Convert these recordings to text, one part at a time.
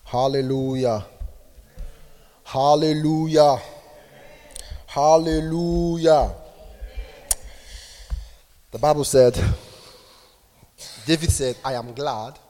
Hallelujah. Hallelujah. Hallelujah. The Bible said, David said, I am glad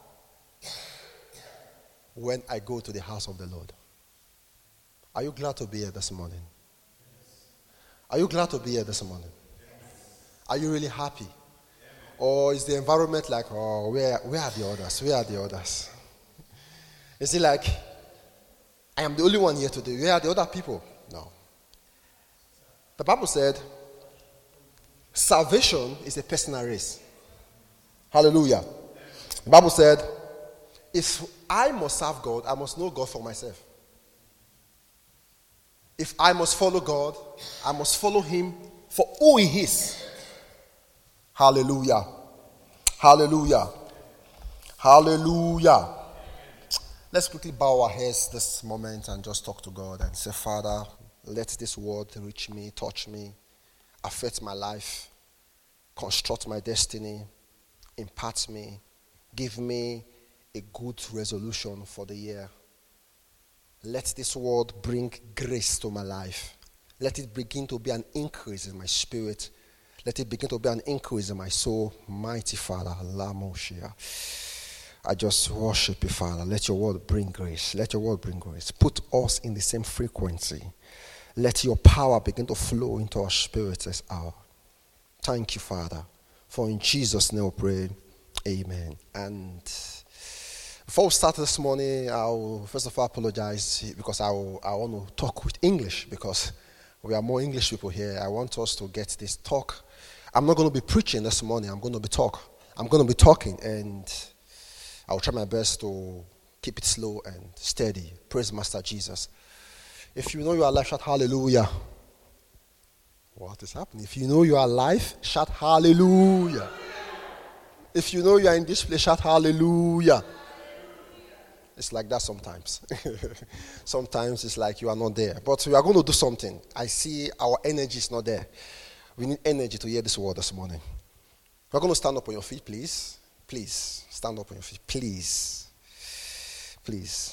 when I go to the house of the Lord. Are you glad to be here this morning? Are you glad to be here this morning? Are you really happy? Or is the environment like, oh, where are the others? Where are the others? Is it like, I am the only one here today? Where are the other people? No. The Bible said, salvation is a personal race. Hallelujah. The Bible said, if I must serve God, I must know God for myself. If I must follow God, I must follow Him for who He is. Hallelujah. Hallelujah. Hallelujah. Let's quickly bow our heads this moment and just talk to God and say, Father, let this word reach me, touch me, affect my life, construct my destiny, impart me, give me a good resolution for the year. Let this word bring grace to my life. Let it begin to be an increase in my spirit. Let it begin to be an increase in my soul. Mighty Father, Allah Moshiach. I just worship you, Father. Let your word bring grace. Let your word bring grace. Put us in the same frequency. Let your power begin to flow into our spirits this hour. Thank you, Father. For in Jesus' name we pray. Amen. And before we start this morning, I'll first of all apologize because I want to talk with English because we are more English people here. I want us to get this talk. I'm not going to be preaching this morning. I'm going to be talking, and I'll try my best to keep it slow and steady. Praise Master Jesus. If you know you are alive, shout hallelujah. What is happening? If you know you are alive, shout hallelujah. If you know you are in this place, shout hallelujah. It's like that sometimes. Sometimes it's like you are not there. But we are going to do something. I see our energy is not there. We need energy to hear this word this morning. We're going to stand up on your feet, please. Please, stand up on your feet. Please. Please.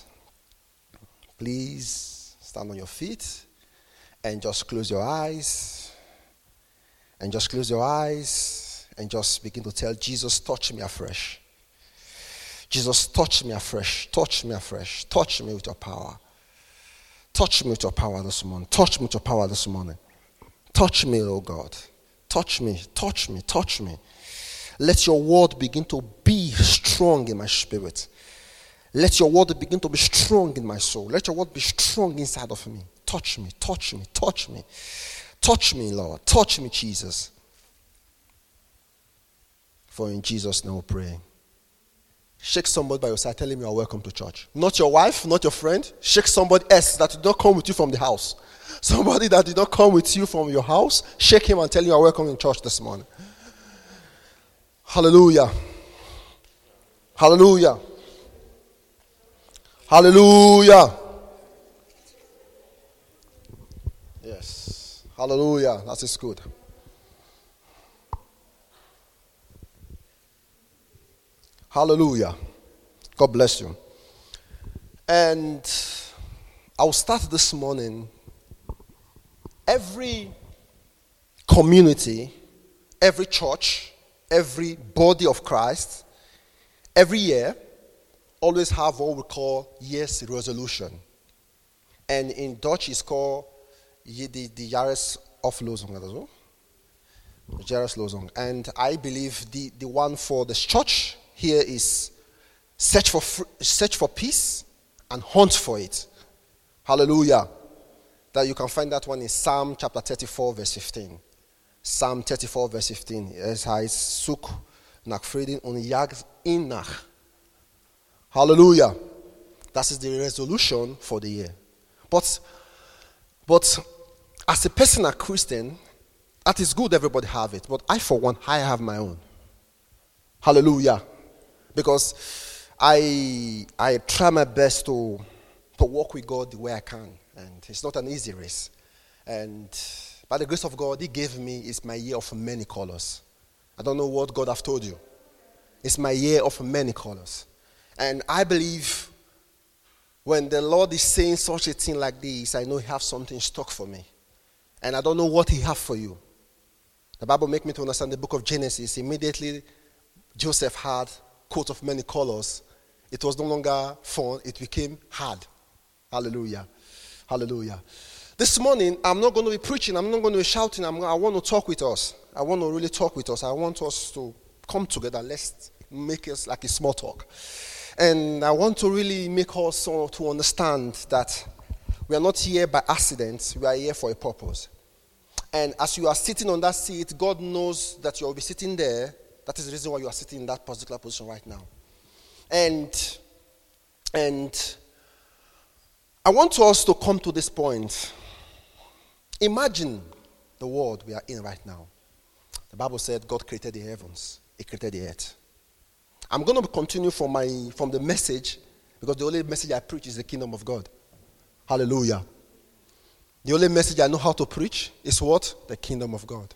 Please stand on your feet and just close your eyes. And just close your eyes and just begin to tell Jesus, touch me afresh. Jesus, touch me afresh. Touch me afresh. Touch me with your power. Touch me with your power this morning. Touch me with your power this morning. Touch me, oh God. Touch me, touch me, touch me. Let your word begin to be strong in my spirit. Let your word begin to be strong in my soul. Let your word be strong inside of me. Touch me, touch me, touch me. Touch me, Lord. Touch me, Jesus. For in Jesus' name we pray. Shake somebody by your side. Tell him you are welcome to church. Not your wife, not your friend. Shake somebody else that did not come with you from the house. Somebody that did not come with you from your house. Shake him and tell him you are welcome in church this morning. Hallelujah. Hallelujah. Hallelujah. Yes. Hallelujah. That is good. Hallelujah. God bless you. And I'll start this morning. Every community, every church, every body of Christ, every year, always have what we call year's resolution. And in Dutch, it's called the Jahresaflosung. Jahreslosung. And I believe the one for the church here is search for peace and hunt for it. Hallelujah. That you can find that one in Psalm chapter 34 verse 15. Psalm 34 verse 15. Es heißt, zoek nach Frieden und jagt ihn nach. Hallelujah. That is the resolution for the year. But as a personal Christian, that is good, everybody have it. But I, for one, I have my own. Hallelujah. Because I try my best to walk with God the way I can. And it's not an easy race. And by the grace of God, He gave me, it's my year of many colors. I don't know what God have told you. It's my year of many colors. And I believe When the Lord is saying such a thing like this, I know He has something in stock for me. And I don't know what He has for you. The Bible makes me to understand the book of Genesis. Immediately, Joseph had coat of many colors. It was no longer fun. It became hard. Hallelujah. Hallelujah. This morning, I'm not going to be preaching. I'm not going to be shouting. I want to talk with us. I want to really talk with us. I want us to come together. Let's make it like a small talk. And I want to really make us to understand that we are not here by accident. We are here for a purpose. And as you are sitting on that seat, God knows that you will be sitting there. That is the reason why you are sitting in that particular position right now. And I want us to come to this point. Imagine the world we are in right now. The Bible said God created the heavens. He created the earth. I'm going to continue from the message, because the only message I preach is the kingdom of God. Hallelujah. The only message I know how to preach is what? The kingdom of God.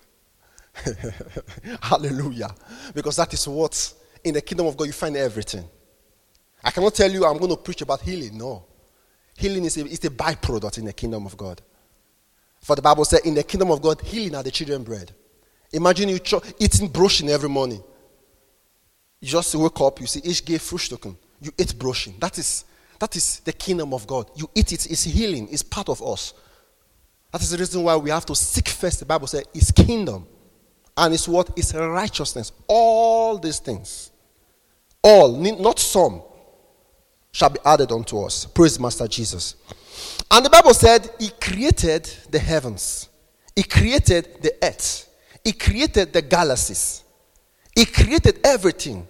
Hallelujah. Because that is what, in the kingdom of God, you find everything. I cannot tell you I'm going to preach about healing. No. Healing is a byproduct in the kingdom of God. For the Bible said, in the kingdom of God, healing are the children's bread. Imagine you eating brushing every morning. You just wake up, you see, ich gehe frühstücken. You eat brushing. That is the kingdom of God. You eat it, it's healing, it's part of us. That is the reason why we have to seek first, the Bible says, His kingdom. And it's what? It's righteousness. All these things, all, not some, shall be added unto us. Praise Master Jesus. And the Bible said He created the heavens. He created the earth. He created the galaxies. He created everything.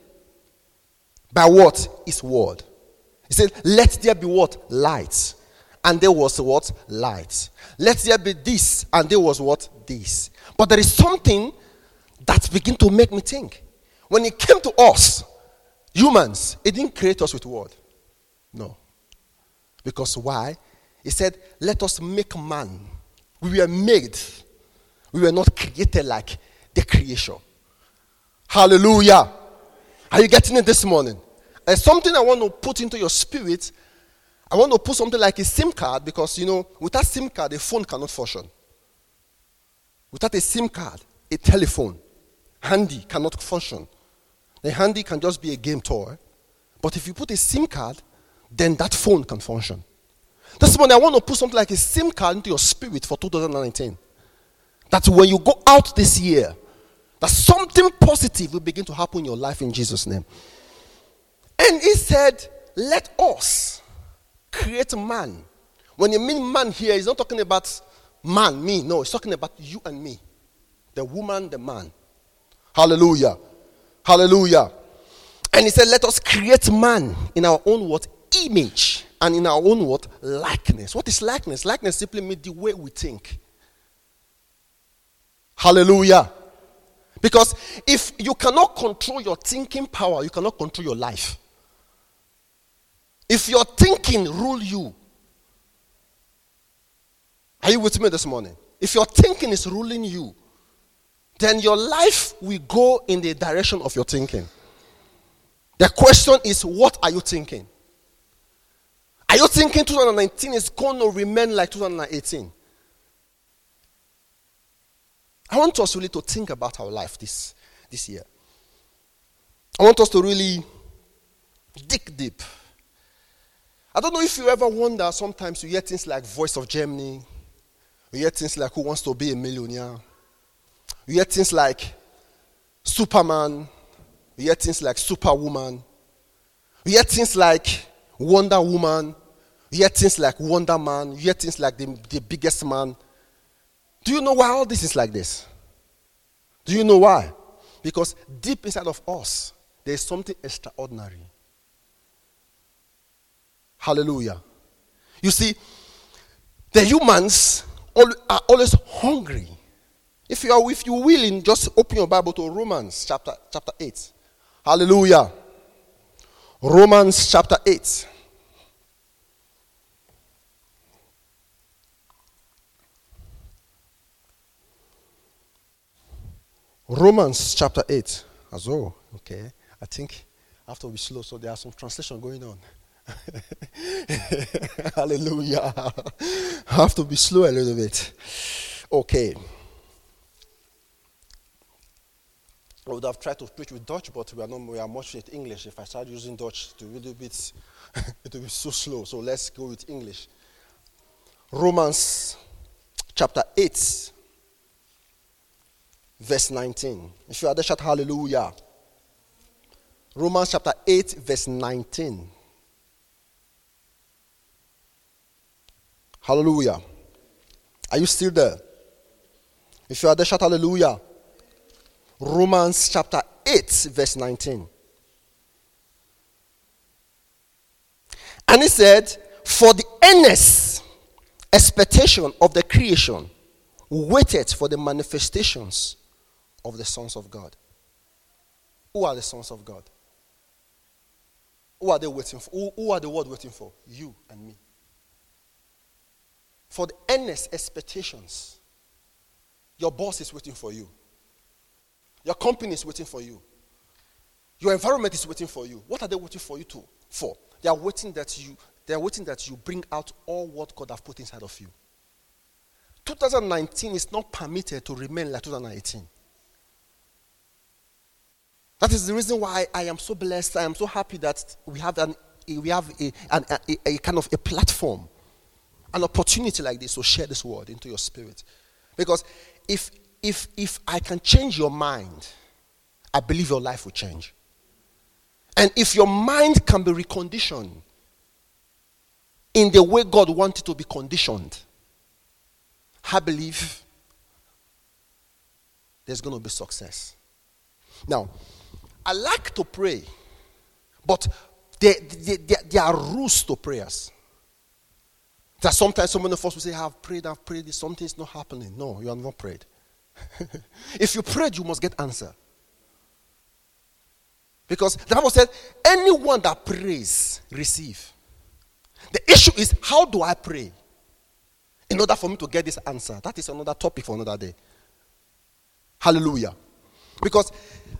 By what? His word. He said, let there be what? Light. And there was what? Light. Let there be this. And there was what? This. But there is something that began to make me think. When it came to us, humans, He didn't create us with word. No. Because why? He said, let us make man. We were made. We were not created like the creation. Hallelujah. Are you getting it this morning? There's something I want to put into your spirit. I want to put something like a SIM card, because, without SIM card, a phone cannot function. Without a SIM card, a telephone, handy, cannot function. The handy can just be a game toy. But if you put a SIM card, then that phone can function. This morning, I want to put something like a SIM card into your spirit for 2019. That when you go out this year, that something positive will begin to happen in your life in Jesus' name. And He said, let us create man. When you mean man here, He's not talking about man, me. No, He's talking about you and me. The woman, the man. Hallelujah. Hallelujah. And He said, let us create man in our own what? Image. And in our own what? Likeness. What is likeness? Likeness simply means the way we think. Hallelujah. Because if you cannot control your thinking power, you cannot control your life. If your thinking rule you, are you with me this morning? If your thinking is ruling you, then your life will go in the direction of your thinking. The question is, what are you thinking? Are you thinking 2019 is going to remain like 2018? I want us really to think about our life this year. I want us to really dig deep. I don't know if you ever wonder, sometimes you hear things like Voice of Germany. You hear things like Who Wants to Be a Millionaire. You hear things like Superman. You hear things like Superwoman. You hear things like Wonder Woman. You hear things like Wonder Man. You hear things like the biggest man. Do you know why all this is like this? Do you know why? Because deep inside of us, there is something extraordinary. Hallelujah. You see, the humans are always hungry. If you willing, just open your Bible to Romans chapter 8. Hallelujah. Romans chapter 8. Romans chapter 8. As well. Okay. I think I have to be slow, so there are some translation going on. Hallelujah. I have to be slow a little bit. Okay. I would have tried to preach with Dutch, but we are much with English. If I start using Dutch, it will be so slow. So let's go with English. Romans chapter 8, verse 19. If you are there, shout hallelujah. Romans chapter 8, verse 19. Hallelujah. Are you still there? If you are there, shout hallelujah. Romans chapter 8, verse 19. And he said, for the earnest expectation of the creation waited for the manifestations of the sons of God. Who are the sons of God? Who are they waiting for? Who are the world waiting for? You and me. For the earnest expectations. Your boss is waiting for you. Your company is waiting for you. Your environment is waiting for you. What are they waiting for you for? They are waiting that you bring out all what God has put inside of you. 2019 is not permitted to remain like 2018. That is the reason why I am so blessed. I am so happy that we have a kind of a platform, an opportunity like this to share this word into your spirit. Because if I can change your mind, I believe your life will change. And if your mind can be reconditioned in the way God wanted to be conditioned, I believe there's going to be success. Now, I like to pray, but there are rules to prayers. That sometimes some of us will say, I've prayed, something's not happening. No, you have not prayed. If you prayed, you must get answer. Because the Bible said, anyone that prays, receive. The issue is, how do I pray in order for me to get this answer? That is another topic for another day. Hallelujah. Because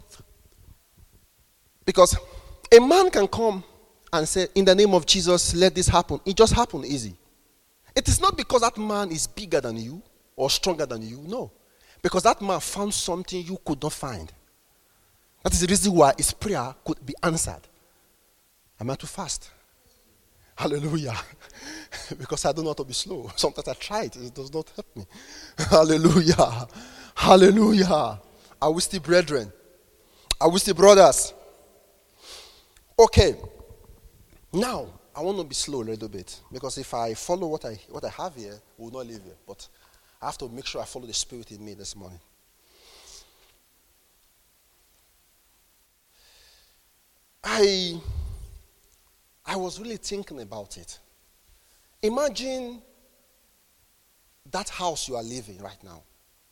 a man can come and say, in the name of Jesus, let this happen. It just happened easy. It is not because that man is bigger than you or stronger than you. No. Because that man found something you could not find. That is the reason why his prayer could be answered. Am I too fast? Hallelujah. Because I don't know how to be slow. Sometimes I try it. It does not help me. Hallelujah. Hallelujah. Are we still brethren? Are we still brothers? Okay. Now, I want to be slow a little bit. Because if I follow what I have here, we will not live here. But I have to make sure I follow the Spirit in me this morning. I was really thinking about it. Imagine that house you are living right now.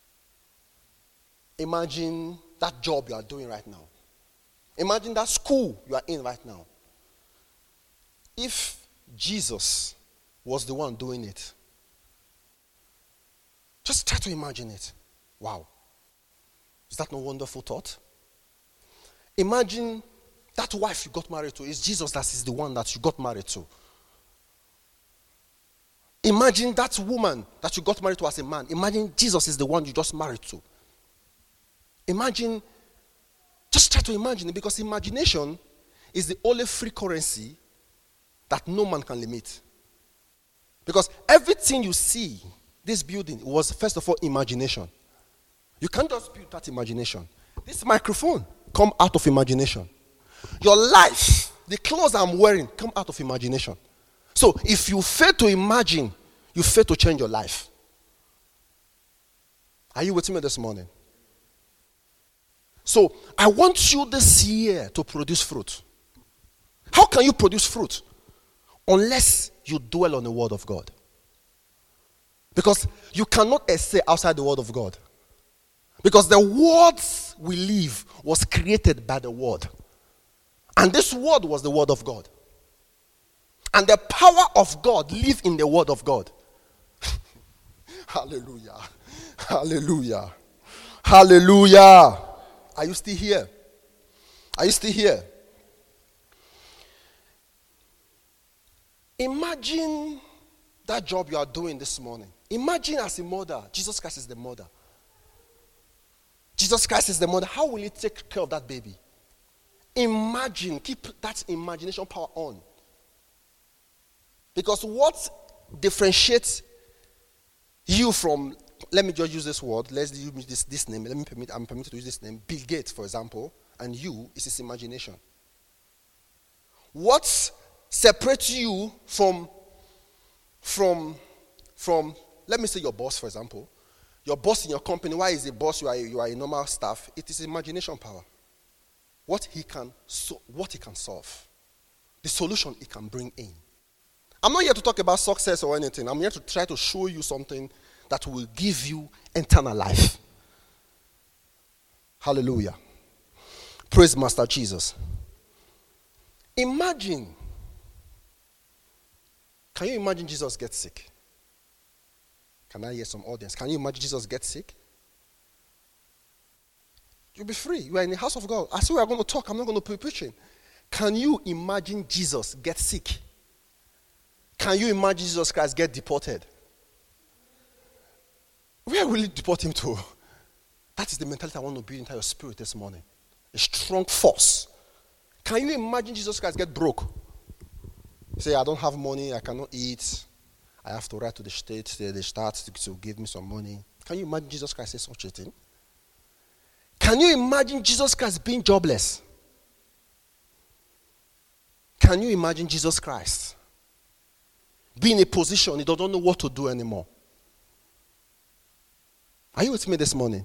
Imagine that job you are doing right now. Imagine that school you are in right now. If Jesus was the one doing it, just try to imagine it. Wow. Is that no wonderful thought? Imagine that wife you got married to is Jesus that is the one that you got married to. Imagine that woman that you got married to as a man. Imagine Jesus is the one you just married to. Imagine, just try to imagine it, because imagination is the only free currency that no man can limit. Because everything you see, this building, was first of all imagination. You can't just build that imagination. This microphone come out of imagination. Your life, the clothes I'm wearing, come out of imagination. So if you fail to imagine, you fail to change your life. Are you with me this morning? So I want you this year to produce fruit. How can you produce fruit? Unless you dwell on the word of God. Because you cannot essay outside the word of God. Because the words we live was created by the word. And this word was the word of God. And the power of God live in the word of God. Hallelujah. Hallelujah. Hallelujah. Are you still here? Are you still here? Imagine that job you are doing this morning. Imagine as a mother, Jesus Christ is the mother. Jesus Christ is the mother. How will you take care of that baby? Imagine, keep that imagination power on. Because what differentiates you from, let me just use this word, let's use this name, I'm permitted to use this name, Bill Gates, for example, and you is his imagination. What separates you from, let me say your boss, for example. Your boss in your company, why is the boss? You are a normal staff. It is imagination power. What he can solve. The solution he can bring in. I'm not here to talk about success or anything. I'm here to try to show you something that will give you eternal life. Hallelujah. Praise Master Jesus. Imagine. Can you imagine Jesus gets sick? Can I hear some audience? Can you imagine Jesus gets sick? You'll be free. You are in the house of God. I say we are going to talk. I'm not going to be preaching. Can you imagine Jesus get sick? Can you imagine Jesus Christ get deported? Where will you deport him to? That is the mentality I want to build into your spirit this morning. A strong force. Can you imagine Jesus Christ get broke? Say, I don't have money, I cannot eat. I have to write to the state, they start to give me some money. Can you imagine Jesus Christ say such a thing? Can you imagine Jesus Christ being jobless? Can you imagine Jesus Christ being in a position he doesn't know what to do anymore? Are you with me this morning?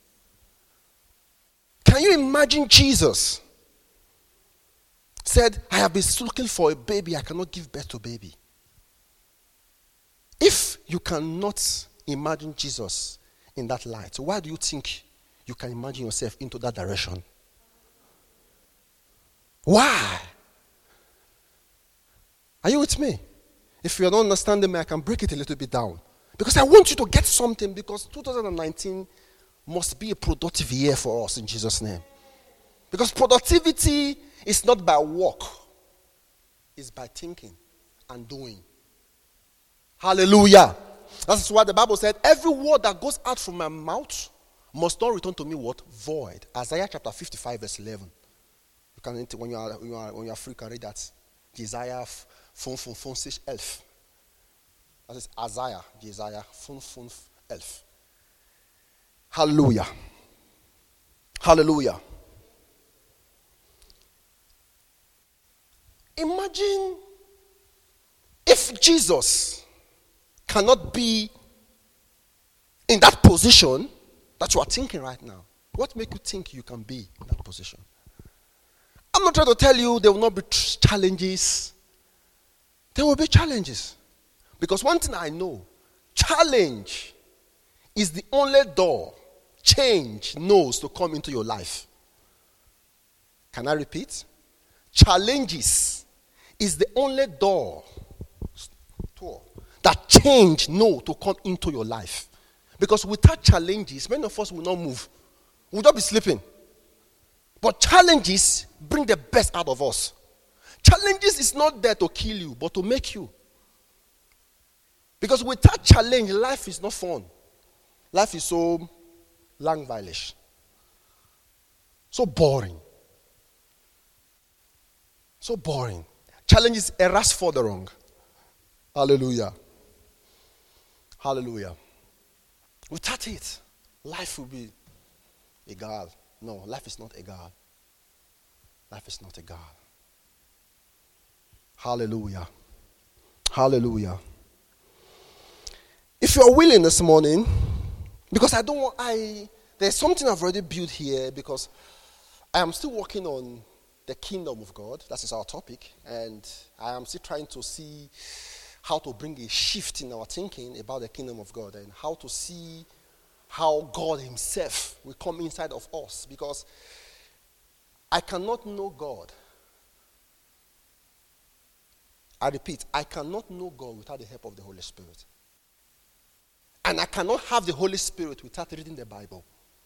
Can you imagine Jesus said, I have been looking for a baby, I cannot give birth to a baby. If you cannot imagine Jesus in that light, why do you think you can imagine yourself into that direction? Why? Are you with me? If you are not understanding me, I can break it a little bit down. Because I want you to get something, because 2019 must be a productive year for us in Jesus' name. Because productivity is not by work, it's by thinking and doing. Hallelujah. That's why the Bible said, every word that goes out from my mouth must not return to me what? Void. Isaiah chapter 55 verse 11. You can, when you are free, you can read that. Isaiah 5:11. That is Isaiah 5:11. Hallelujah. Hallelujah. Imagine if Jesus cannot be in that position that you are thinking right now. What makes you think you can be in that position? I'm not trying to tell you there will not be challenges. There will be challenges. Because one thing I know, challenge is the only door change knows to come into your life. Can I repeat? Challenges is the only door that change know to come into your life. Because without challenges, many of us will not move. We'll not be sleeping. But challenges bring the best out of us. Challenges is not there to kill you, but to make you. Because without challenge, life is not fun. Life is so langweilish. So boring. So boring. Challenge is a rush for the wrong. Hallelujah. Hallelujah. Without it, life will be egal. No, life is not egal. Life is not egal. Hallelujah. Hallelujah. If you are willing this morning, because there's something I've already built here, because I am still working on the kingdom of God. That is our topic. And I am still trying to see how to bring a shift in our thinking about the kingdom of God, and how to see how God himself will come inside of us. Because I cannot know God. I repeat, I cannot know God without the help of the Holy Spirit. And I cannot have the Holy Spirit without reading the Bible.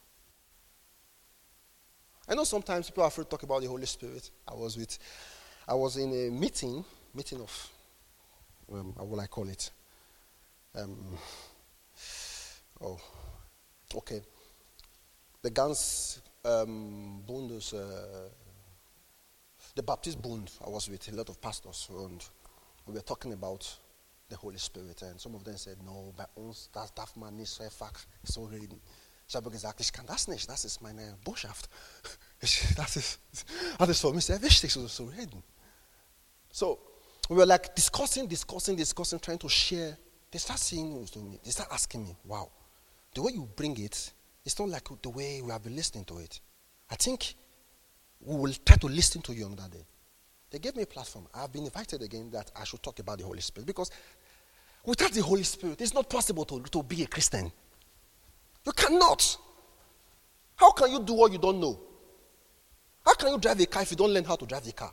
I know sometimes people are afraid to talk about the Holy Spirit. I was in a meeting of, how will I call it? Um, oh, okay. The Gans Bundes, the Baptist Bund, I was with a lot of pastors, and we were talking about the Holy Spirit, and some of them said, no, bei uns, das darf man nicht so einfach so reden. Ich habe gesagt, ich kann das nicht, das ist meine Botschaft. Das ist für mich sehr wichtig, so zu reden. So, we were like discussing, trying to share. They start saying to me, they start asking me, wow, the way you bring it, it's not like the way we have been listening to it. I think we will try to listen to you on that day. They gave me a platform. I have been invited again that I should talk about the Holy Spirit, because without the Holy Spirit, it's not possible to be a Christian. You cannot. How can you do what you don't know? How can you drive a car if you don't learn how to drive the car?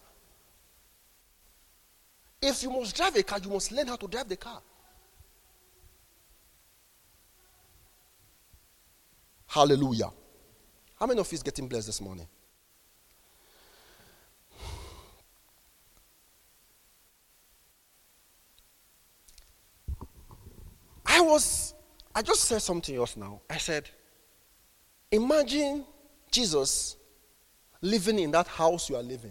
If you must drive a car, you must learn how to drive the car. Hallelujah. How many of you is getting blessed this morning? I just said something else now. I said, imagine Jesus living in that house you are living.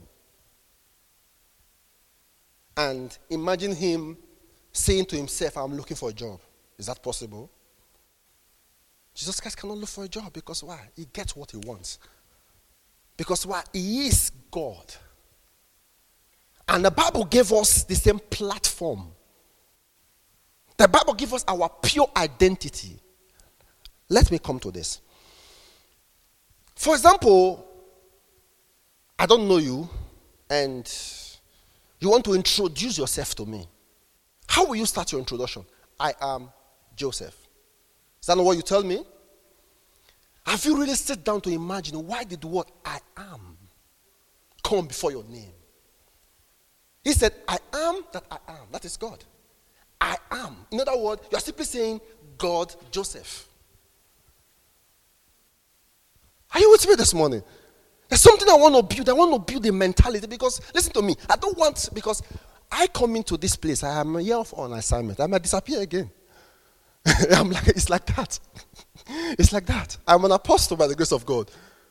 And imagine him saying to himself, I'm looking for a job. Is that possible? Jesus Christ cannot look for a job, because why? He gets what he wants. Because why? He is God. And the Bible gave us the same platform. The Bible gives us our pure identity. Let me come to this. For example, I don't know you, and you want to introduce yourself to me. How will you start your introduction? I am Joseph. Is that not what you tell me? Have you really sat down to imagine, why did the word I am come before your name? He said, I am that I am. That is God. I am. In other words, you are simply saying, God Joseph. Are you with me this morning? There's something I want to build. I want to build a mentality, because, listen to me, I don't want, because I come into this place, I am here on assignment. I might disappear again. I'm like, it's like that. It's like that. I'm an apostle by the grace of God.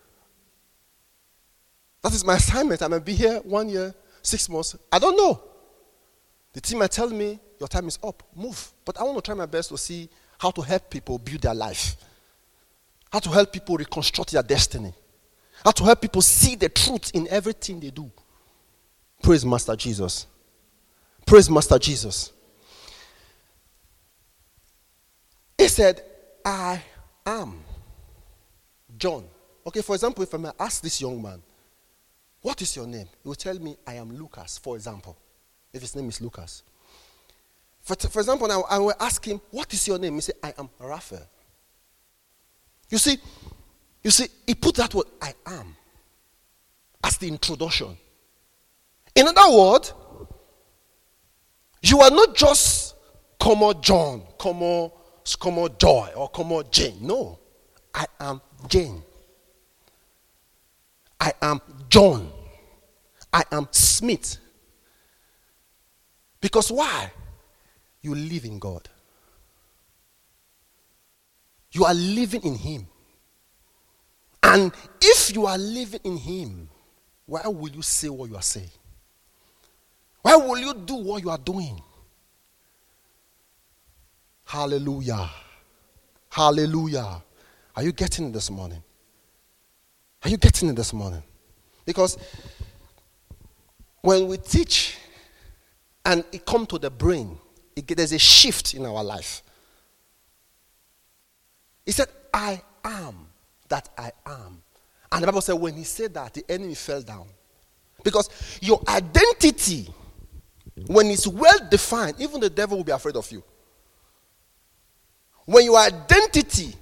That is my assignment. I might be here 1 year, 6 months. I don't know. The team might tell me, your time is up. Move. But I want to try my best to see how to help people build their life. How to help people reconstruct their destiny. How to help people see the truth in everything they do. Praise Master Jesus. Praise Master Jesus. He said, I am John. Okay, for example, if I may ask this young man, what is your name? He will tell me, I am Lucas, for example. If his name is Lucas. For example, now I will ask him, what is your name? He said, I am Raphael. You see, he put that word, I am, as the introduction. In other words, you are not just John, Joy, or Jane. No, I am Jane. I am John. I am Smith. Because why? You live in God. You are living in Him. And if you are living in Him, why will you say what you are saying? Why will you do what you are doing? Hallelujah. Hallelujah. Are you getting it this morning? Are you getting it this morning? Because when we teach and it comes to the brain, there's a shift in our life. He said, I am that I am. And the Bible said when he said that, the enemy fell down. Because your identity, when it's well defined, even the devil will be afraid of you. When your identity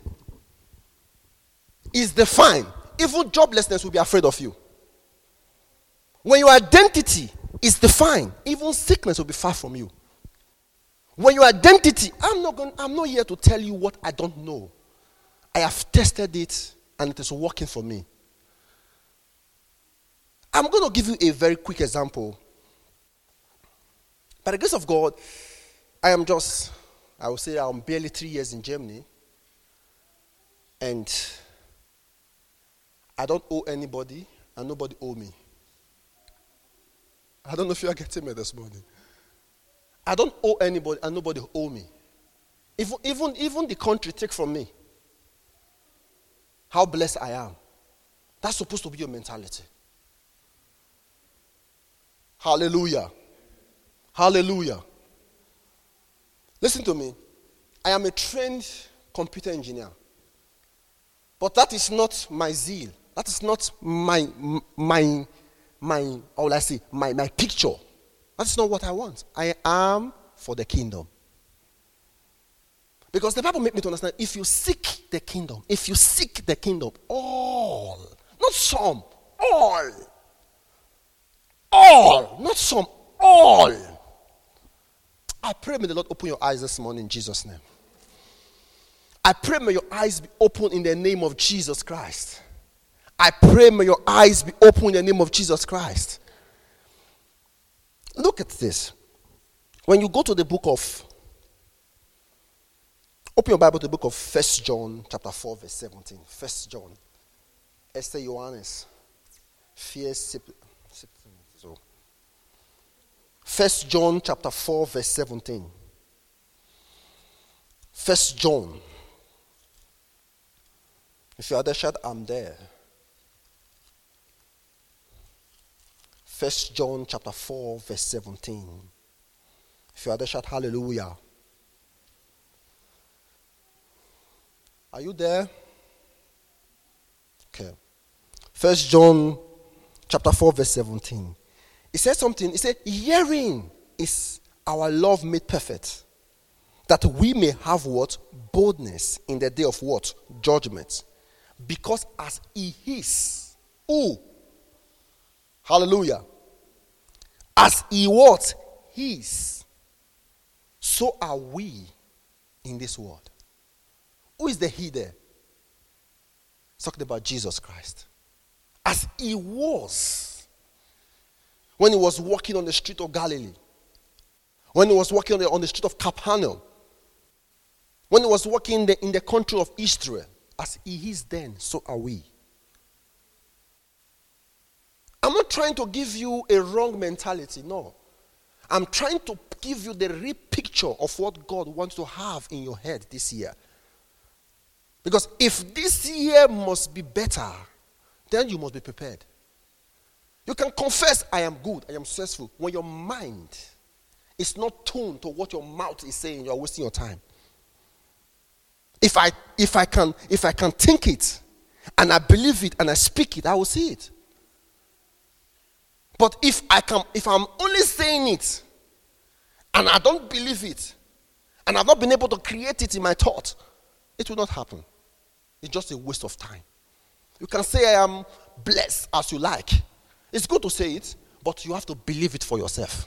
is defined, even joblessness will be afraid of you. When your identity is defined, even sickness will be far from you. When your identity, I'm not here to tell you what I don't know. I have tested it and it is working for me. I'm going to give you a very quick example. By the grace of God, I I would say I'm barely 3 years in Germany. And I don't owe anybody, and nobody owe me. I don't know if you are getting me this morning. I don't owe anybody, and nobody owe me. Even the country take from me how blessed I am. That's supposed to be your mentality. Hallelujah. Hallelujah. Listen to me. I am a trained computer engineer. But that is not my zeal. That is not my how will I say, my picture. That's not what I want. I am for the kingdom. Because the Bible makes me to understand, if you seek the kingdom, all, not some, all, not some, all. I pray may the Lord open your eyes this morning in Jesus' name. I pray may your eyes be open in the name of Jesus Christ. I pray may your eyes be open in the name of Jesus Christ. Look at this. When you go to the book of, open your Bible to the book of 1 John chapter 4 verse 17. 1 John. Esther Johannes. 1 John chapter 4 verse 17. 1 John. If you are there, shout, I'm there. 1 John chapter 4 verse 17. If you are there, shout hallelujah. Are you there? Okay. 1 John chapter 4 verse 17. It says something. It says, herein is our love made perfect, that we may have what? Boldness in the day of what? Judgment. Because as he is, who? Hallelujah. As he what? His, so are we in this world. Who is the he there? It's talking about Jesus Christ. As he was when he was walking on the street of Galilee, when he was walking on the street of Capernaum, when he was walking in the country of Israel, as he is then, so are we. I'm not trying to give you a wrong mentality, no. I'm trying to give you the real picture of what God wants to have in your head this year. Because if this year must be better, then you must be prepared. You can confess, I am good, I am successful. When your mind is not tuned to what your mouth is saying, you are wasting your time. If I can think it, and I believe it, and I speak it, I will see it. But if I'm only saying it, and I don't believe it, and I've not been able to create it in my thought, it will not happen. It's just a waste of time. You can say I am blessed as you like. It's good to say it, but you have to believe it for yourself.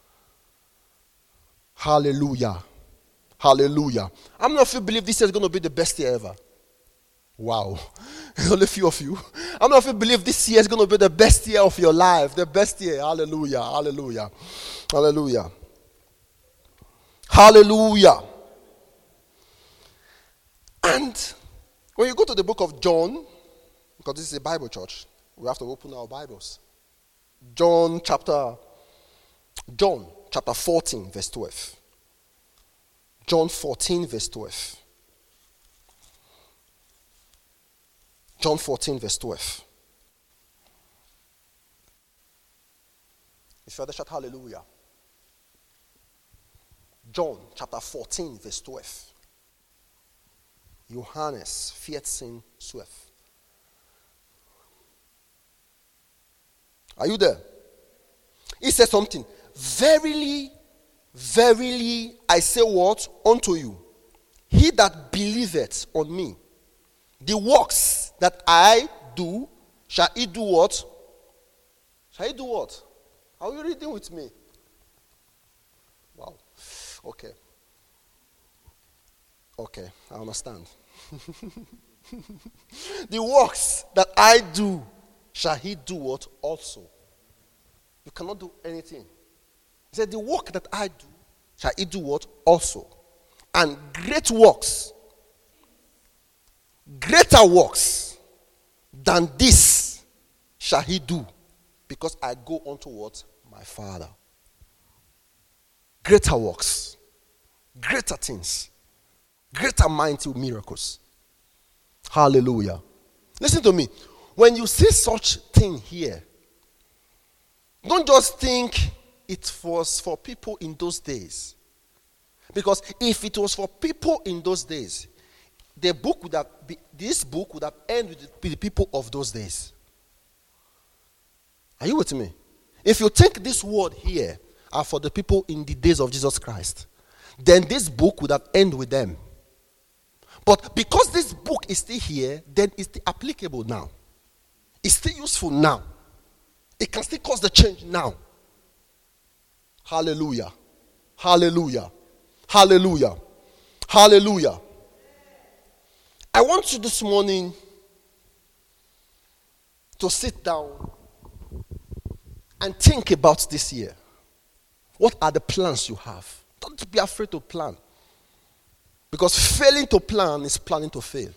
Hallelujah. Hallelujah. How many of you believe this year is going to be the best year ever? Wow. Only a few of you. How many of you believe this year is going to be the best year of your life? The best year. Hallelujah. Hallelujah. Hallelujah. Hallelujah. And when you go to the book of John, because this is a Bible church, we have to open our Bibles. John chapter 14 verse 12. John 14 verse 12. John 14 verse 12. If you are there, shout hallelujah. John chapter 14 verse 12. Johannes 14, 12. Are you there? He said something. Verily, verily, I say what? Unto you. He that believeth on me, the works that I do, shall he do what? Shall he do what? Are you reading with me? Wow. Okay. Okay, I understand. The works that I do, shall he do what? Also. You cannot do anything. He said, the work that I do, shall he do what? Also. And greater works than this shall he do, because I go unto what? My Father. Greater works, greater things, greater mighty miracles. Hallelujah. Listen to me. When you see such thing here, don't just think it was for people in those days. Because if it was for people in those days, this book would have ended with the people of those days. Are you with me? If you think this word here are for the people in the days of Jesus Christ, then this book would have ended with them. But because this book is still here, then it's still applicable now. It's still useful now. It can still cause the change now. Hallelujah. Hallelujah. Hallelujah. Hallelujah. I want you this morning to sit down and think about this year. What are the plans you have? Don't be afraid to plan. Because failing to plan is planning to fail.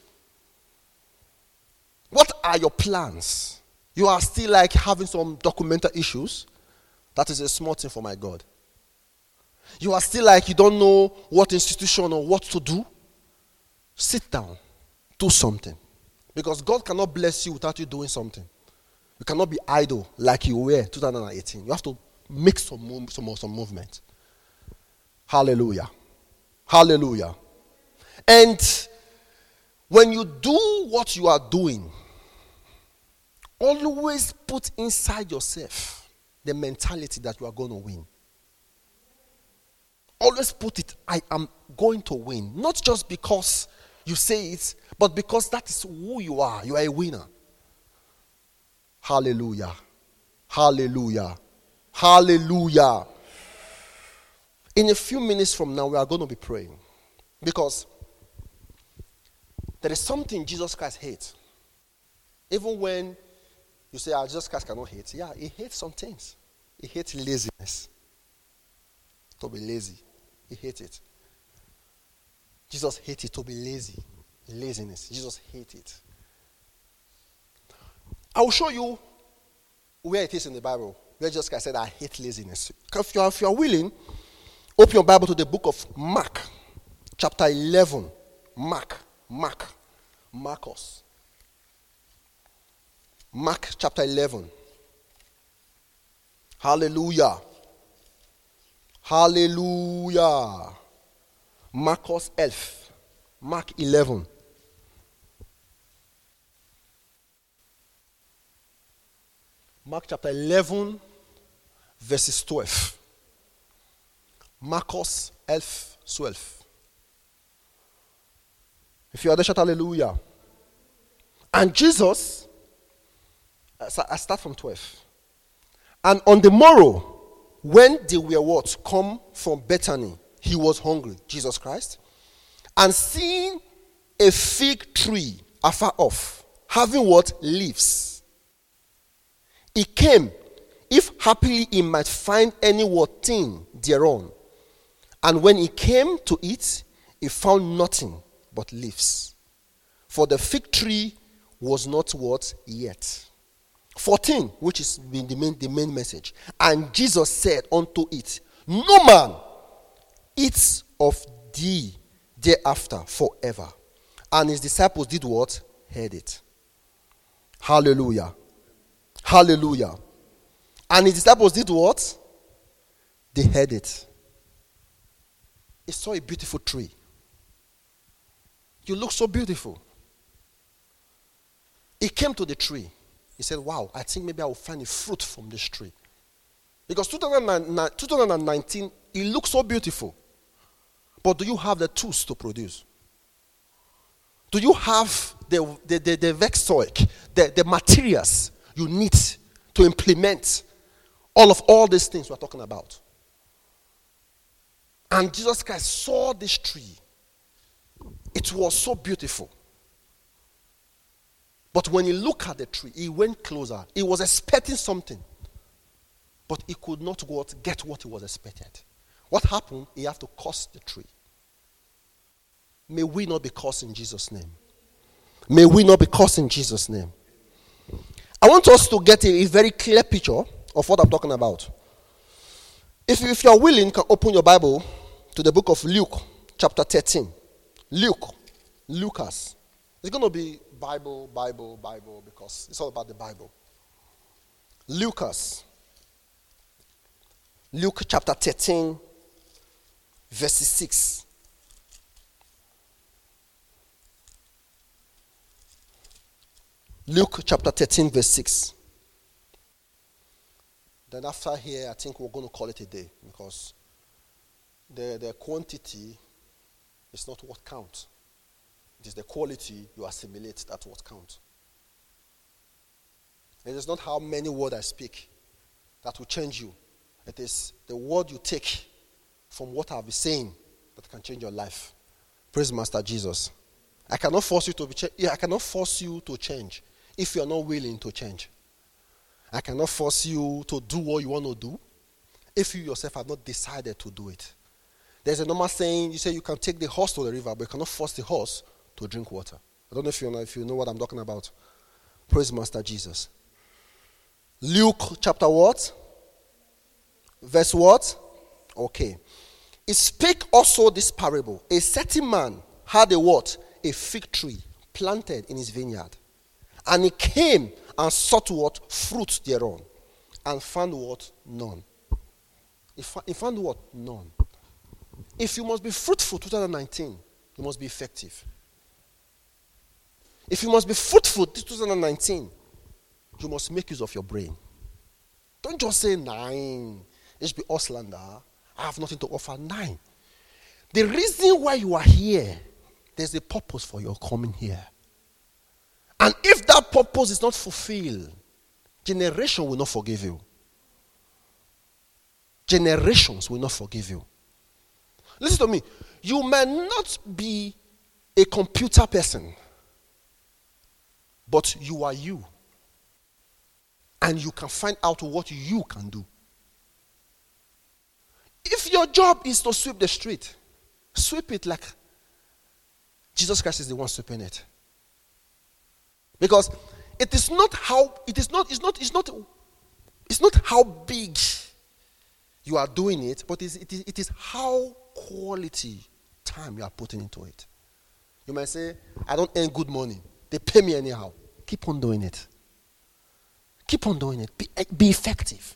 What are your plans? You are still like having some documental issues. That is a small thing for my God. You are still like you don't know what institution or what to do. Sit down. Do something. Because God cannot bless you without you doing something. You cannot be idle like you were 2018. You have to make some movement. Hallelujah. Hallelujah. And when you do what you are doing, always put inside yourself the mentality that you are going to win. Always put it, I am going to win. Not just because you say it, but because that is who you are. You are a winner. Hallelujah. Hallelujah. Hallelujah. In a few minutes from now, we are going to be praying. Because there is something Jesus Christ hates. Even when you say, Jesus Christ cannot hate. Yeah, he hates some things. He hates laziness. To be lazy. He hates it. Jesus hates it to be lazy. Laziness. Jesus hates it. I will show you where it is in the Bible. Where Jesus Christ said, I hate laziness. If you are willing, open your Bible to the book of Mark. Chapter 11. Marcos. Mark chapter 11. Hallelujah. Hallelujah. Marcos 11. Mark 11. Mark chapter 11, verses 12. Marcos 12. If you are there, shout hallelujah. And Jesus, I start from 12. And on the morrow, when they were what? Come from Bethany, he was hungry, Jesus Christ. And seeing a fig tree afar off, having what? Leaves. He came, if happily he might find any what thing thereon. And when he came to it, he found nothing but leaves. For the fig tree was not what? Yet. 14, which is the main message. And Jesus said unto it, no man eats of thee thereafter forever. And his disciples did what? Heard it. Hallelujah. Hallelujah. And his disciples did what? They heard it. He saw a beautiful tree. You look so beautiful. He came to the tree. He said, wow, I think maybe I will find a fruit from this tree. Because 2019, it looks so beautiful. But do you have the tools to produce? Do you have the Werkzeug, the materials you need to implement all these things we're talking about? And Jesus Christ saw this tree. It was so beautiful. But when he looked at the tree, he went closer. He was expecting something. But he could not get what he was expected. What happened? He had to curse the tree. May we not be cursed in Jesus' name. May we not be cursed in Jesus' name. I want us to get a very clear picture of what I'm talking about. If you are willing, you can open your Bible to the book of Luke, chapter 13. Lucas. It's going to be Bible, because it's all about the Bible. Luke chapter 13, verse 6. Luke chapter 13, verse 6. Then after here, I think we're going to call it a day, because the quantity is not what counts. It is the quality you assimilate that's what counts. It is not how many words I speak that will change you. It is the word you take from what I'll be saying that can change your life. Praise Master Jesus. I cannot force you to change if you are not willing to change. I cannot force you to do what you want to do if you yourself have not decided to do it. There's a normal saying, you say you can take the horse to the river, but you cannot force the horse to drink water. I don't know if you know what I'm talking about. Praise Master Jesus. Luke chapter what? Verse what? Okay. He spake also this parable. A certain man had a what? A fig tree planted in his vineyard. And he came and sought what? Fruit thereon. And found what? None. He found what? None. If you must be fruitful 2019, you must be effective. If you must be fruitful 2019, you must make use of your brain. Don't just say 9. HB Oslander, I have nothing to offer. 9. The reason why you are here, there's a purpose for your coming here. And if that purpose is not fulfilled, generation will not forgive you. Generations will not forgive you. Listen to me. You may not be a computer person, but you are you. And you can find out what you can do. If your job is to sweep the street, sweep it like Jesus Christ is the one sweeping it. Because it is not how big you are doing it, but it is how quality time you are putting into it. You might say, I don't earn good money. They pay me anyhow. Keep on doing it. Keep on doing it. Be effective.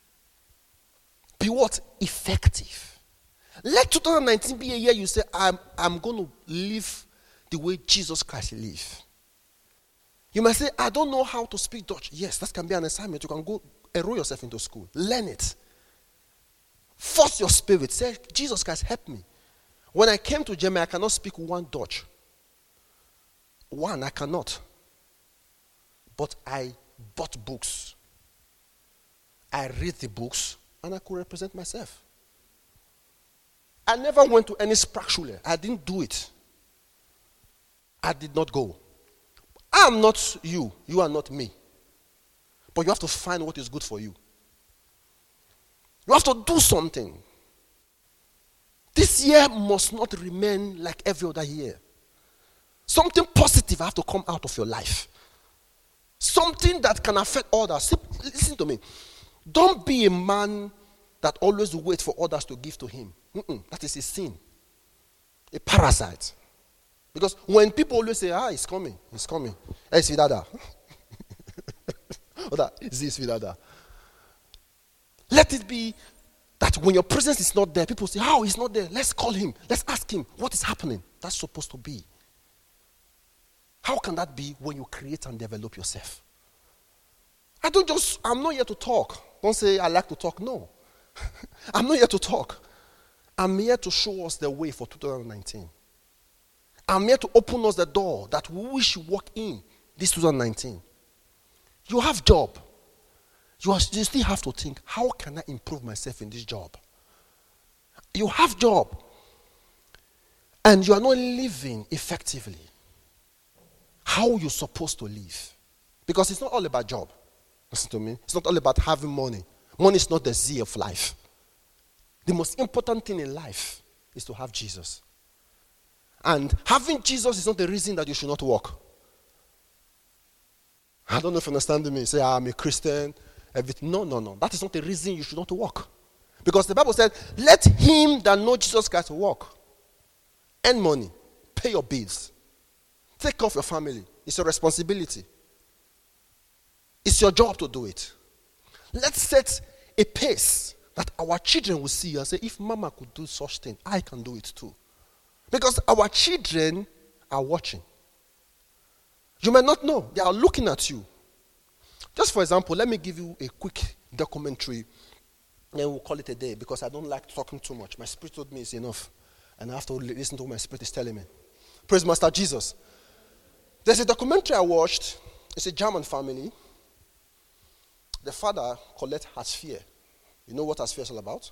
Be what? Effective. Let 2019 be a year you say, I'm going to live the way Jesus Christ lived. You might say, I don't know how to speak Dutch. Yes, that can be an assignment. You can go enroll yourself into school. Learn it. Force your spirit. Say, Jesus Christ, help me. When I came to Germany, I cannot speak one Dutch. I cannot. But I bought books. I read the books, and I could represent myself. I never went to any Sprachschule. I didn't do it. I did not go. I am not you. You are not me. But you have to find what is good for you. You have to do something. This year must not remain like every other year. Something positive have to come out of your life. Something that can affect others. Listen to me. Don't be a man that always waits for others to give to him. That is a sin. A parasite. Because when people always say, he's coming. Hey, Svidada. Svidada. Let it be that when your presence is not there, people say, how he's not there? Let's call him. Let's ask him what is happening. That's supposed to be. How can that be when you create and develop yourself? I'm not here to talk. Don't say I like to talk. No. I'm not here to talk. I'm here to show us the way for 2019. I'm here to open us the door that we should walk in this 2019. You have job. You still have to think, how can I improve myself in this job? You have job. And you are not living effectively. How you're supposed to live. Because it's not all about job. Listen to me. It's not all about having money. Money is not the Z of life. The most important thing in life is to have Jesus. And having Jesus is not the reason that you should not walk. I don't know if you're understanding me. Say, I'm a Christian. Everything. No. That is not the reason you should not walk. Because the Bible said, let him that knows Jesus Christ walk. Earn money. Pay your bills. Take care of your family. It's your responsibility. It's your job to do it. Let's set a pace that our children will see and say, if mama could do such thing, I can do it too. Because our children are watching. You may not know. They are looking at you. Just for example, let me give you a quick documentary. Then we'll call it a day because I don't like talking too much. My spirit told me it's enough. And I have to listen to what my spirit is telling me. Praise Master Jesus. There's a documentary I watched. It's a German family. The father, Colette, has fear. You know what Asphere is all about?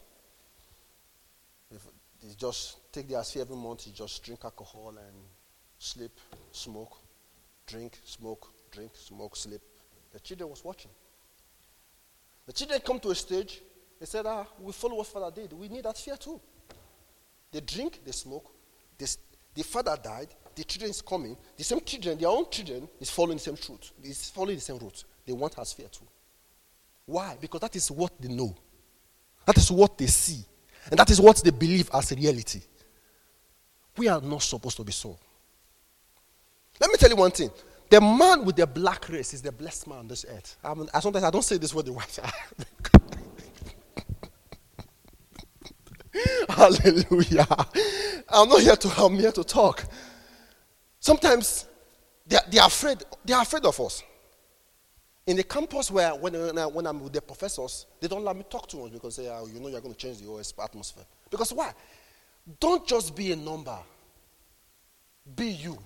They just take the Asphere every month. You just drink alcohol and sleep, smoke, drink, smoke, sleep. The children was watching. The children come to a stage. They said, we follow what father did. We need Asphere too. They drink, they smoke. The father died. The children is coming. The same children, their own children, is following the same truth. Is following the same route. They want Asphere too. Why? Because that is what they know. That is what they see. And that is what they believe as a reality. We are not supposed to be so. Let me tell you one thing. The man with the black race is the blessed man on this earth. Sometimes I don't say this word the white. Hallelujah. I'm here to talk. Sometimes they are afraid. They are afraid of us. In the campus where when I'm with the professors, they don't let me talk too much because they say, you're going to change the whole atmosphere. Because why? Don't just be a number. Be you.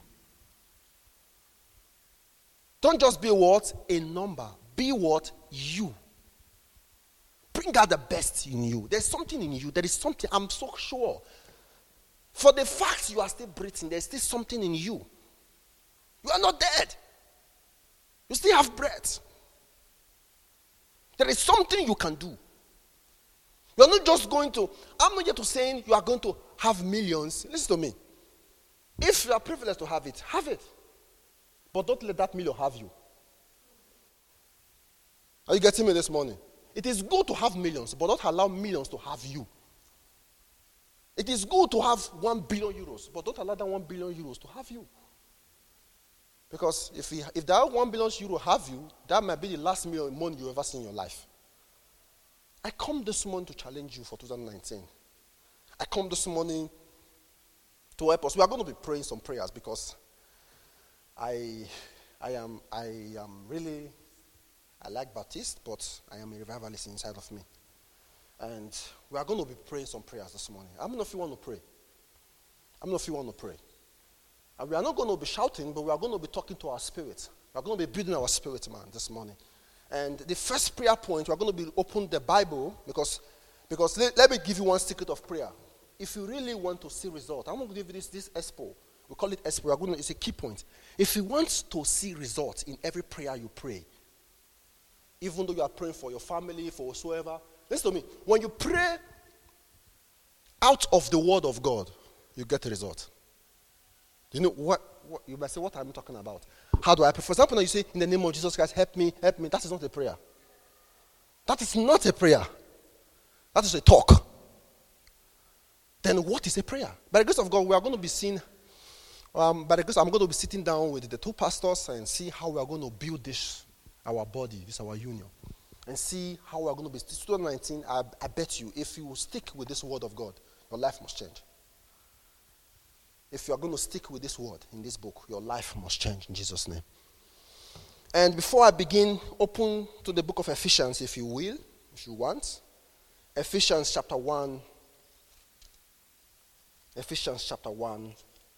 Don't just be what? A number. Be what? You. Bring out the best in you. There's something in you. There is something, I'm so sure. For the fact you are still breathing, there's still something in you. You are not dead. You still have breath. There is something you can do. You are not just going to, I'm not yet to saying you are going to have millions. Listen to me. If you are privileged to have it, have it. But don't let that million have you. Are you getting me this morning? It is good to have millions, but don't allow millions to have you. It is good to have 1 billion euros, but don't allow that 1 billion euros to have you. Because if that 1 billion euro have you, that might be the last million money you ever see in your life. I come this morning to challenge you for 2019. I come this morning to help us. We are going to be praying some prayers because I like Baptist, but I am a revivalist inside of me. And we are going to be praying some prayers this morning. How many of you want to pray? How many of you want to pray? And we are not going to be shouting, but we are going to be talking to our spirit. We are going to be building our spirit, man, this morning. And the first prayer point, we are going to be open the Bible because let me give you one secret of prayer. If you really want to see result, I'm going to give you this expo. We call it expo. It's a key point. If you want to see results in every prayer you pray, even though you are praying for your family, for whatsoever, listen to me. When you pray out of the word of God, you get a result. You know what you might say, what am I talking about? How do I pray? For example, now you say, in the name of Jesus Christ, help me. That is not a prayer. That is not a prayer. That is a talk. Then what is a prayer? By the grace of God, we are going to be seeing, by the grace, I'm going to be sitting down with the two pastors and see how we are going to build this, our body, this our union. And see how we are going to be. 2019, I bet you, if you will stick with this word of God, your life must change. If you are going to stick with this word in this book, your life must change in Jesus' name. And before I begin, open to the book of Ephesians, if you will, if you want. Ephesians chapter 1. Ephesians chapter 1.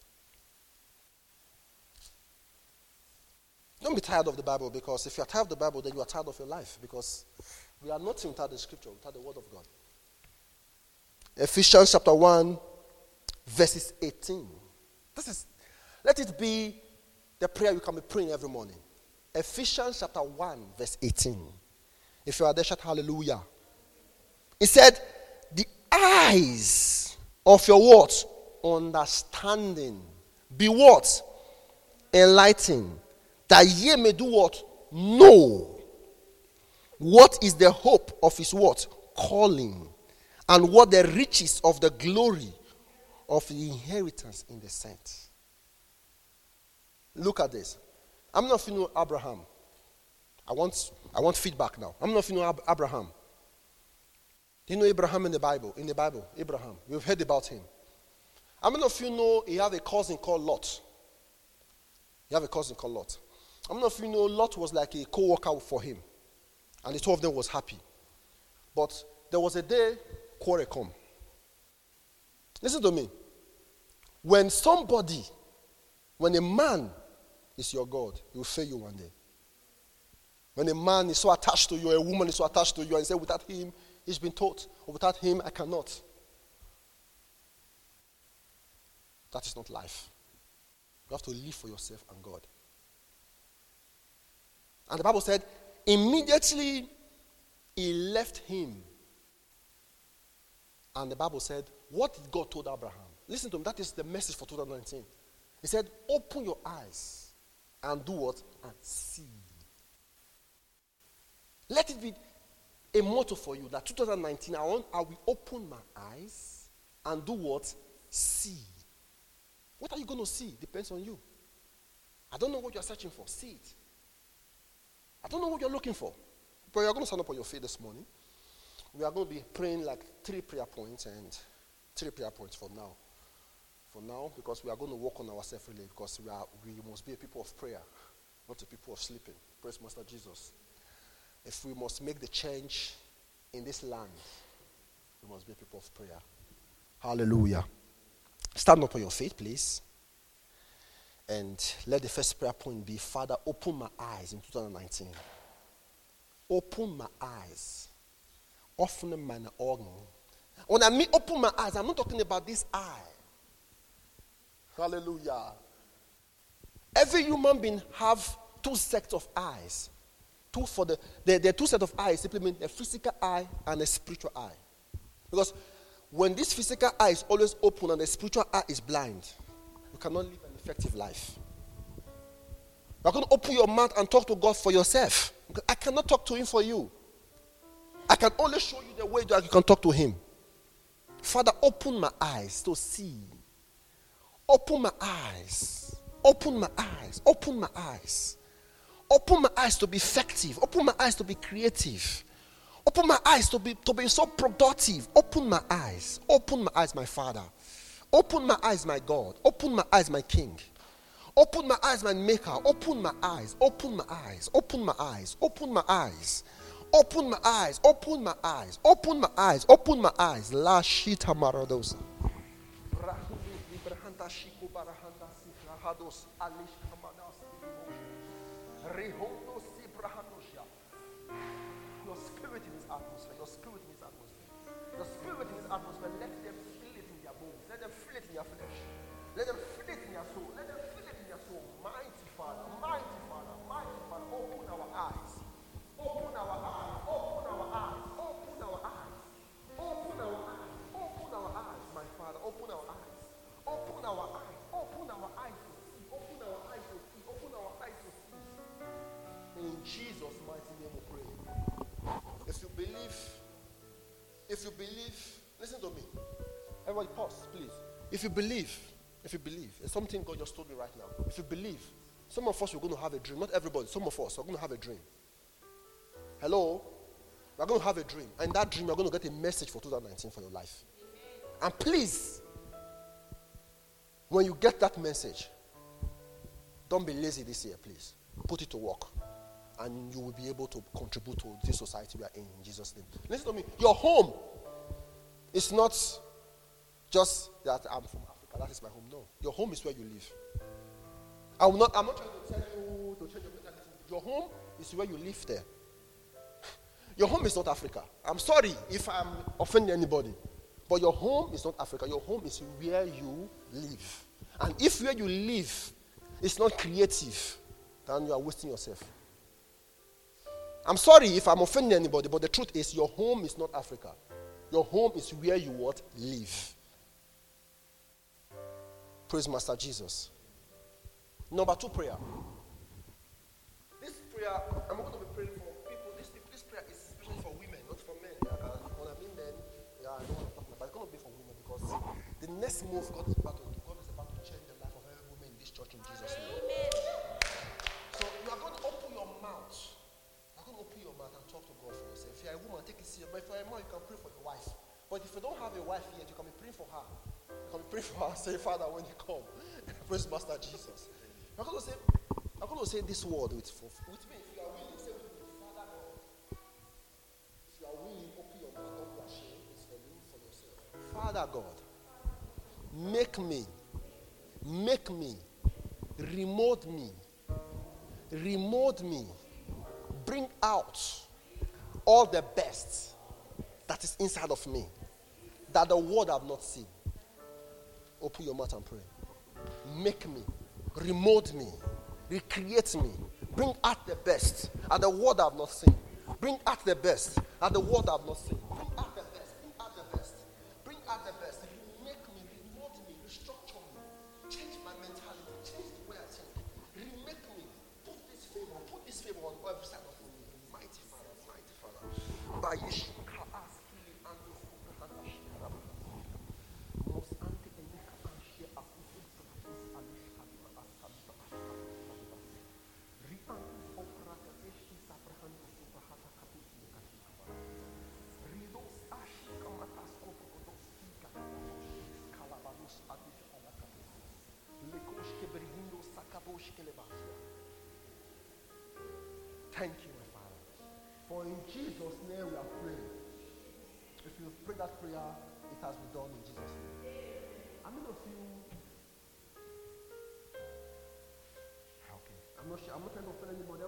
Don't be tired of the Bible, because if you are tired of the Bible, then you are tired of your life, because we are nothing without the scripture, without the word of God. Ephesians chapter 1, verses 18. Let it be the prayer you can be praying every morning. Ephesians chapter 1, verse 18. If you are there, shout hallelujah. It said, the eyes of your what? Understanding Be what? Enlightened. That ye may do what? Know. What is the hope of his what? Calling. And what the riches of the glory of the inheritance in the saints. Look at this. I'm not feeling Abraham. I want feedback now. I'm not feeling Abraham. Do you know Abraham in the Bible? In the Bible, Abraham. We've heard about him. How many of you know he had a cousin called Lot? He had a cousin called Lot. How many of you know Lot was like a co-worker for him? And the two of them was happy. But there was a day quarrel come. Listen to me. When a man is your God, he will fail you one day. When a man is so attached to you, a woman is so attached to you, and you say, without him, he's been taught, or without him, I cannot. That is not life. You have to live for yourself and God. And the Bible said, immediately he left him. And the Bible said, what did God told Abraham? Listen to me, that is the message for 2019. He said, open your eyes and do what? And see. Let it be a motto for you that 2019, I will open my eyes and do what? See. What are you going to see? Depends on you. I don't know what you're searching for. See it. I don't know what you're looking for. But you're going to stand up on your feet this morning. We are going to be praying like 3 prayer points and 3 prayer points for now. For now, because we are going to work on ourselves really, because we must be a people of prayer, not a people of sleeping. Praise Master Jesus. If we must make the change in this land, we must be a people of prayer. Hallelujah. Stand up on your feet, please. And let the first prayer point be, Father, open my eyes in 2019. Open my eyes. Open my organ. When I mean open my eyes, I'm not talking about this eye. Hallelujah. Every human being have 2 sets of eyes. The 2 sets of eyes simply mean a physical eye and a spiritual eye. Because when this physical eye is always open and the spiritual eye is blind, you cannot live an effective life. You're going to open your mouth and talk to God for yourself. I cannot talk to him for you. I can only show you the way that you can talk to him. Father, open my eyes to see. Open my eyes. Open my eyes. Open my eyes. Open my eyes to be effective. Open my eyes to be creative. Open my eyes to be so productive. Open my eyes. Open my eyes, my Father. Open my eyes, my God. Open my eyes, my King. Open my eyes, my Maker. Open my eyes. Open my eyes. Open my eyes. Open my eyes. Open my eyes. Open my eyes. Open my eyes. Open my eyes. La shita maradosa. Your spirit in this atmosphere. Your spirit in this atmosphere. Your spirit in this atmosphere. Let them feel it in their bones. Let them feel it in their flesh. Let them feel it in their soul. Let them feel it in their soul. Mighty Father. Mighty Father. Mighty Father. Open our eyes. Open our eyes. Open our eyes. Open our eyes. Open our eyes. Open our eyes, my Father. Open our eyes. Open our eyes. Open our eyes to see. Open our eyes to see. Open our eyes to see. In Jesus' mighty name we pray. If you believe, listen to me. Everybody pause, please. If you believe, there's something God just told me right now. If you believe, some of us are going to have a dream. Not everybody, some of us are going to have a dream. Hello? We're going to have a dream. And that dream, you're going to get a message for 2019 for your life. And please, when you get that message, don't be lazy this year, please. Put it to work. And you will be able to contribute to this society we are in Jesus' name. Listen to me. Your home is not just that I'm from Africa. That is my home. No. Your home is where you live. I'm not trying to tell you to change your mentality. Your home is where you live there. Your home is not Africa. I'm sorry if I'm offending anybody. But your home is not Africa. Your home is where you live. And if where you live is not creative, then you are wasting yourself. I'm sorry if I'm offending anybody, but the truth is your home is not Africa. Your home is where you live. Praise Master Jesus. Number 2 prayer. This prayer, I'm going to be praying for people. This prayer is especially for women, not for men. Yeah, when I mean men, I know what I'm talking about. It's going to be for women because the next move God is about to do, God is about to change the life of every woman in this church in Jesus' name. Amen. So you are going to open your mouth. You are going to open your mouth and talk to God for yourself. If you are a woman, take it serious. But if you are a man, you can pray for your wife. But if you don't have a wife yet, you can be praying for her. You can be praying for her. Say, Father, when you come, praise Master Jesus. I'm going to say this word with me. If you are willing, say with me, Father God. If you are willing, open your mouth, don't be ashamed. It's for you, for yourself. Father God, make me, remold me, bring out all the best that is inside of me, that the world have not seen. Open your mouth and pray. Make me, remold me, recreate me, bring out the best that the world have not seen. Bring out the best that the world have not seen. Bring out the best, bring out the best, bring out the best. Make me, remold me, restructure me, change my mentality, change the way I think. Remake me, put this favor on every side of me. Mighty Father, mighty Father. By Yeshua, ask healing and thank you, my Father. For in Jesus' name we are praying. If you pray that prayer, it has been done in Jesus' name. How many of you? Okay. I'm not sure. I'm not trying to offend anybody.